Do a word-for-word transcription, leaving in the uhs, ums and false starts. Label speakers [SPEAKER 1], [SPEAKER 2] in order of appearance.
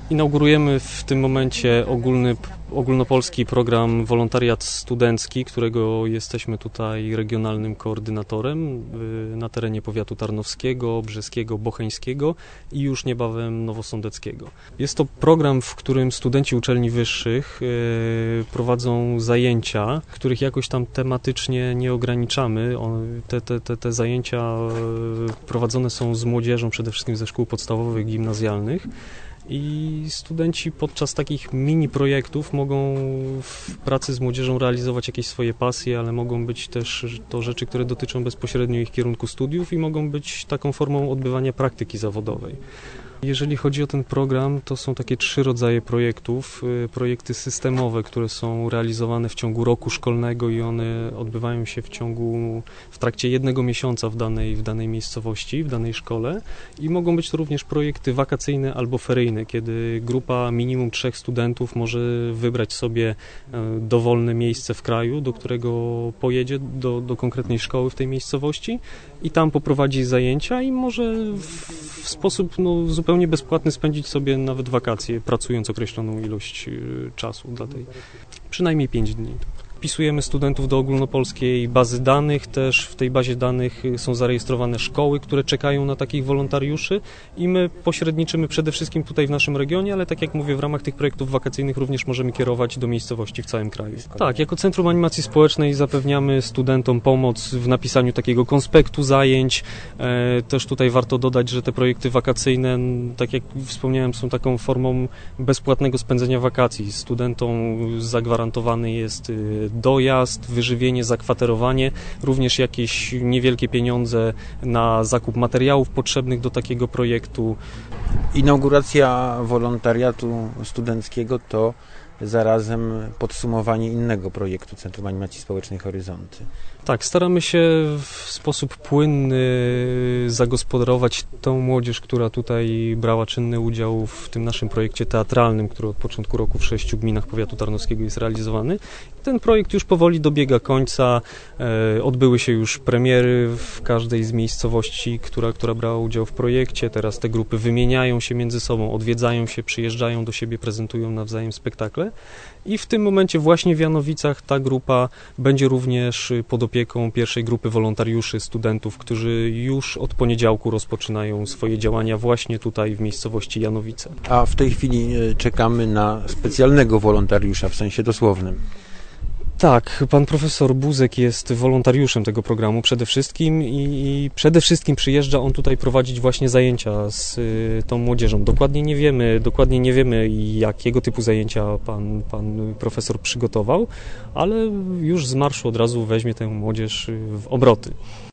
[SPEAKER 1] Inaugurujemy w tym momencie ogólny, ogólnopolski program Wolontariat Studencki, którego jesteśmy tutaj regionalnym koordynatorem na terenie powiatu tarnowskiego, brzeskiego, bocheńskiego i już niebawem nowosądeckiego. Jest to program, w którym studenci uczelni wyższych prowadzą zajęcia, których jakoś tam tematycznie nie ograniczamy. Te, te, te, te zajęcia prowadzone są z młodzieżą, przede wszystkim ze szkół podstawowych, gimnazjalnych. I studenci podczas takich mini projektów mogą w pracy z młodzieżą realizować jakieś swoje pasje, ale mogą być też to rzeczy, które dotyczą bezpośrednio ich kierunku studiów i mogą być taką formą odbywania praktyki zawodowej. Jeżeli chodzi o ten program, to są takie trzy rodzaje projektów. Projekty systemowe, które są realizowane w ciągu roku szkolnego i one odbywają się w ciągu, w trakcie jednego miesiąca w danej, w danej miejscowości, w danej szkole i mogą być to również projekty wakacyjne albo feryjne, kiedy grupa minimum trzech studentów może wybrać sobie dowolne miejsce w kraju, do którego pojedzie, do, do konkretnej szkoły w tej miejscowości i tam poprowadzi zajęcia i może w, w sposób no, zupełnie bezpłatny spędzić sobie nawet wakacje, pracując określoną ilość czasu dla tej, przynajmniej pięć dni. Wpisujemy studentów do ogólnopolskiej bazy danych, też w tej bazie danych są zarejestrowane szkoły, które czekają na takich wolontariuszy i my pośredniczymy przede wszystkim tutaj w naszym regionie, ale tak jak mówię, w ramach tych projektów wakacyjnych również możemy kierować do miejscowości w całym kraju. Tak, jako Centrum Animacji Społecznej zapewniamy studentom pomoc w napisaniu takiego konspektu zajęć. E, też tutaj warto dodać, że te projekty wakacyjne, tak jak wspomniałem, są taką formą bezpłatnego spędzenia wakacji. Studentom zagwarantowany jest dojazd, wyżywienie, zakwaterowanie, również jakieś niewielkie pieniądze na zakup materiałów potrzebnych do takiego projektu.
[SPEAKER 2] Inauguracja wolontariatu studenckiego to zarazem podsumowanie innego projektu Centrum Animacji Społecznej Horyzonty.
[SPEAKER 1] Tak, staramy się w sposób płynny zagospodarować tą młodzież, która tutaj brała czynny udział w tym naszym projekcie teatralnym, który od początku roku w sześciu gminach powiatu tarnowskiego jest realizowany. Ten projekt już powoli dobiega końca. Odbyły się już premiery w każdej z miejscowości, która, która brała udział w projekcie. Teraz te grupy wymieniają się między sobą, odwiedzają się, przyjeżdżają do siebie, prezentują nawzajem spektakle. I w tym momencie właśnie w Janowicach ta grupa będzie również pod opieką pierwszej grupy wolontariuszy, studentów, którzy już od poniedziałku rozpoczynają swoje działania właśnie tutaj w miejscowości Janowice.
[SPEAKER 2] A w tej chwili czekamy na specjalnego wolontariusza w sensie dosłownym.
[SPEAKER 1] Tak, pan profesor Buzek jest wolontariuszem tego programu przede wszystkim i, i przede wszystkim przyjeżdża on tutaj prowadzić właśnie zajęcia z y, tą młodzieżą. Dokładnie nie wiemy, dokładnie nie wiemy jakiego typu zajęcia pan, pan profesor przygotował, ale już z marszu od razu weźmie tę młodzież w obroty.